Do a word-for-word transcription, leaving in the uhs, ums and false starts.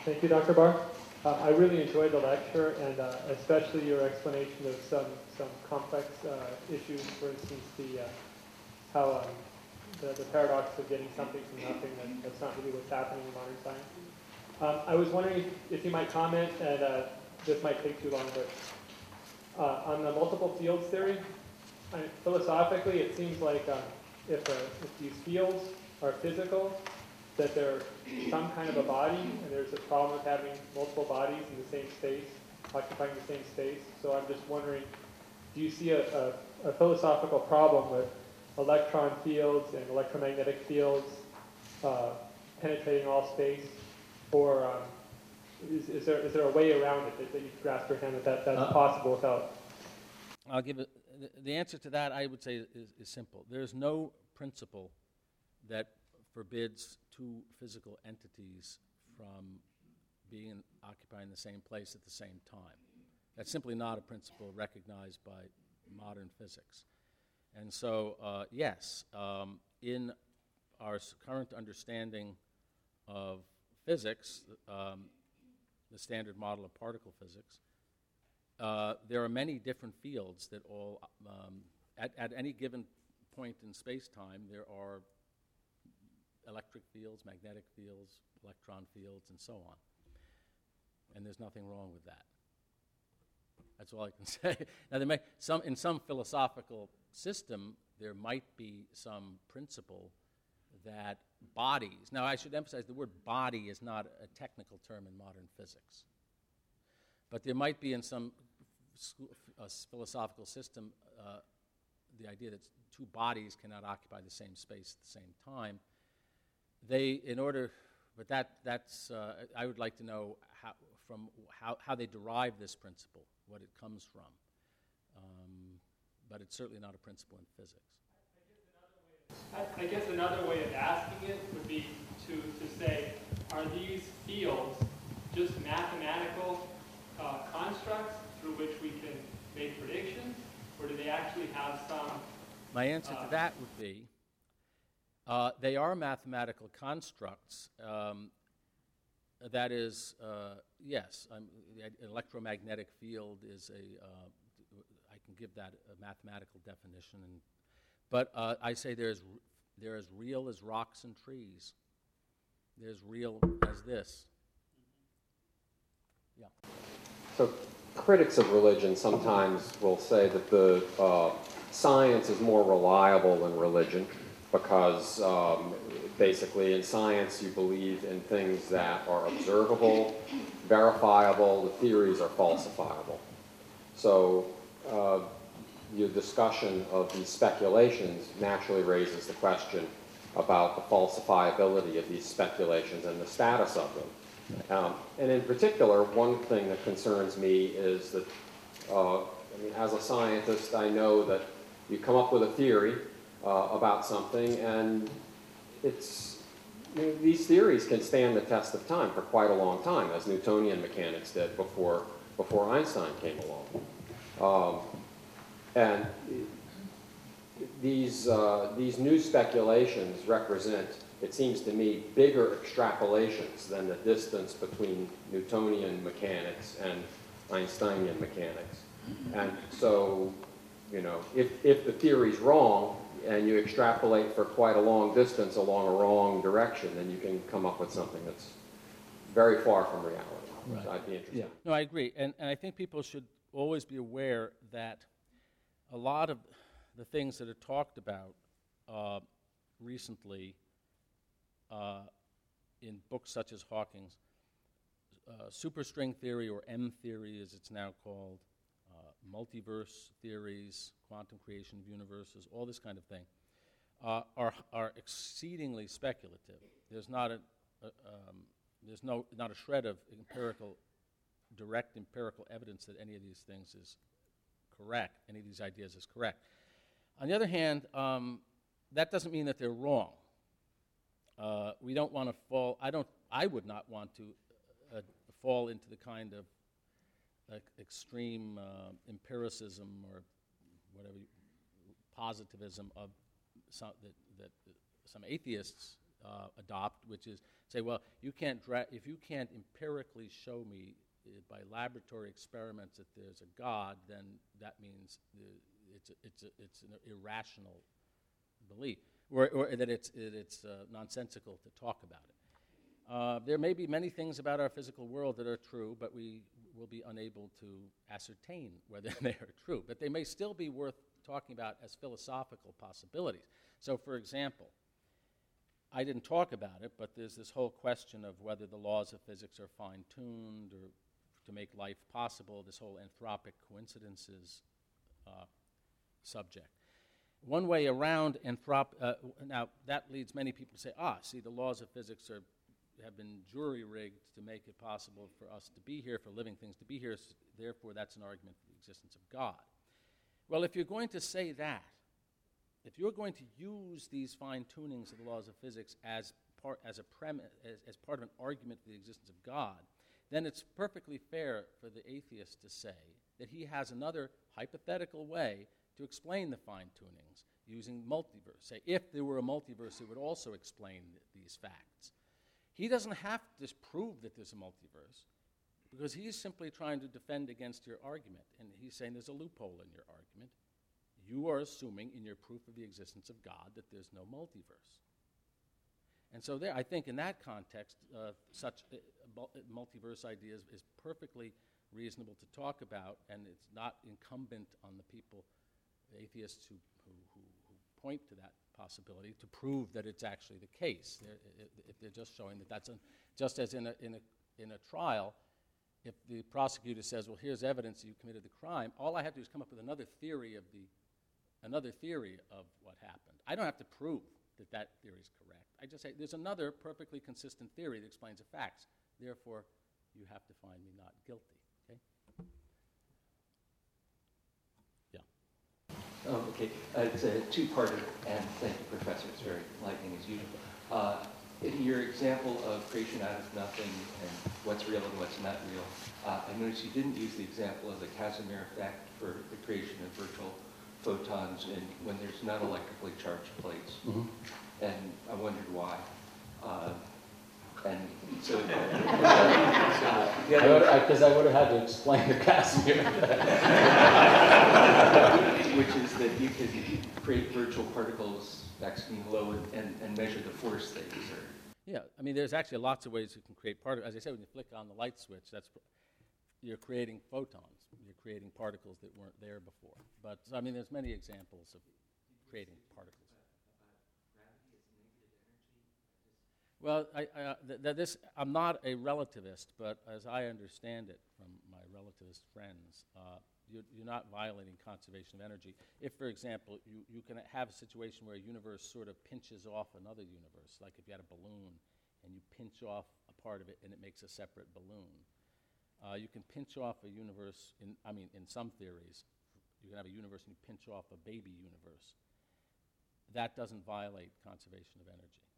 Thank you, Doctor Barr. Uh, I really enjoyed the lecture, and uh, especially your explanation of some some complex uh, issues. For instance, the uh, how um, the, the paradox of getting something from nothing. That, that's not really what's happening in modern science. Um, I was wondering if, if you might comment, and uh, this might take too long, but uh, on the multiple fields theory, I mean, philosophically, it seems like um, if, uh, if these fields are physical, that they're some kind of a body, and there's a problem with having multiple bodies in the same space, occupying the same space. So I'm just wondering, do you see a, a, a philosophical problem with electron fields and electromagnetic fields uh, penetrating all space? Or um, is, is, there, is there a way around it that, that you can grasp your hand that, that that's uh, possible without? I'll give it, the, the answer to that, I would say, is, is simple. There's no principle that forbids two physical entities from being occupying the same place at the same time. That's simply not a principle recognized by modern physics. And so, uh, yes, um, in our current understanding of physics, um, the standard model of particle physics, uh, there are many different fields that all, um, at, at any given point in space-time, there are electric fields, magnetic fields, electron fields, and so on. And there's nothing wrong with that. That's all I can say. Now, there may, some, in some philosophical system, there might be some principle that bodies, now I should emphasize the word body is not a technical term in modern physics, but there might be in some school, uh, philosophical system uh, the idea that two bodies cannot occupy the same space at the same time. They, in order, but that, that's, uh, I would like to know how, from how, how they derive this principle, what it comes from. Um, but it's certainly not a principle in physics. I, I guess another way of asking it would be to, to say, are these fields just mathematical uh, constructs through which we can make predictions, or do they actually have some... My answer uh, to that would be, uh, they are mathematical constructs. Um, that is, uh, yes, I'm, the electromagnetic field is a, uh, I can give that a mathematical definition, and But uh, I say there's they're as real as rocks and trees. They're as real as this. Yeah. So critics of religion sometimes will say that the uh, science is more reliable than religion because um, basically in science you believe in things that are observable, verifiable, the theories are falsifiable. So uh, your discussion of these speculations naturally raises the question about the falsifiability of these speculations and the status of them. Um, and in particular, one thing that concerns me is that, uh, I mean, as a scientist, I know that you come up with a theory uh, about something, and it's, you know, these theories can stand the test of time for quite a long time, as Newtonian mechanics did before, before Einstein came along. Um, And these, uh, these new speculations represent, it seems to me, bigger extrapolations than the distance between Newtonian mechanics and Einsteinian mechanics. And so, you know, if, if the theory's wrong and you extrapolate for quite a long distance along a wrong direction, then you can come up with something that's very far from reality. Right. So I'd be interested. Yeah. No, I agree. And, and I think people should always be aware that a lot of the things that are talked about uh, recently uh, in books such as Hawking's, uh, superstring theory, or M theory as it's now called, uh, multiverse theories, quantum creation of universes, all this kind of thing, uh, are are exceedingly speculative. There's not a, a um, there's no not a shred of empirical, direct empirical evidence that any of these things is correct, any of these ideas is correct. On the other hand, um, that doesn't mean that they're wrong. Uh, we don't want to fall, I don't, I would not want to uh, fall into the kind of uh, extreme uh, empiricism or whatever, positivism of some, that, that some atheists uh, adopt, which is say, well, you can't dra- if you can't empirically show me uh, by laboratory experiments that there's a God, then that means the, it's a, it's a, it's an irrational belief, or, or that it's it, it's uh, nonsensical to talk about it. Uh, there may be many things about our physical world that are true, but we will be unable to ascertain whether they are true. But they may still be worth talking about as philosophical possibilities. So, for example, I didn't talk about it, but there's this whole question of whether the laws of physics are fine-tuned or to make life possible, this whole anthropic coincidences uh, subject. One way around anthrop... Uh, now, that leads many people to say, ah, see, the laws of physics are have been jury-rigged to make it possible for us to be here, for living things to be here, so therefore that's an argument for the existence of God. Well, if you're going to say that, if you're going to use these fine-tunings of the laws of physics as part, as a premise, as, as part of an argument for the existence of God, then it's perfectly fair for the atheist to say that he has another hypothetical way to explain the fine-tunings using multiverse. Say, if there were a multiverse, it would also explain th- these facts. He doesn't have to prove that there's a multiverse because he's simply trying to defend against your argument. And he's saying there's a loophole in your argument. You are assuming in your proof of the existence of God that there's no multiverse. And so there, I think in that context, uh, such uh, multiverse ideas is perfectly reasonable to talk about, and it's not incumbent on the people, the atheists who, who, who, who point to that possibility to prove that it's actually the case. They're, if they're just showing that that's a, just as in a, in a in a trial, if the prosecutor says, "Well, here's evidence that you committed the crime," all I have to do is come up with another theory of the another theory of what happened. I don't have to prove that that theory is correct. I just say there's another perfectly consistent theory that explains the facts. Therefore, you have to find me not guilty. Okay? Oh, okay. Uh, it's a two-parter, and thank you, Professor. It's very enlightening as usual. Uh, in your example of creation out of nothing and what's real and what's not real, uh, I noticed you didn't use the example of the Casimir effect for the creation of virtual photons in, when there's non-electrically charged plates. Mm-hmm. And I wondered why. Uh, and so, Because I, I would have had to explain the Casimir effect. which is that you could create virtual particles vacuum low and, and, and measure the force they exert. Yeah, I mean, there's actually lots of ways you can create particles. As I said, when you flick on the light switch, that's you're creating photons. You're creating particles that weren't there before. But I mean, there's many examples of creating particles. Well, I, I, uh, th- th- this, I'm not a relativist, but as I understand it from my relativist friends, uh, you're, you're not violating conservation of energy. If, for example, you, you can have a situation where a universe sort of pinches off another universe, like if you had a balloon and you pinch off a part of it and it makes a separate balloon. Uh, you can pinch off a universe, in, I mean, in some theories, you can have a universe and you pinch off a baby universe. That doesn't violate conservation of energy.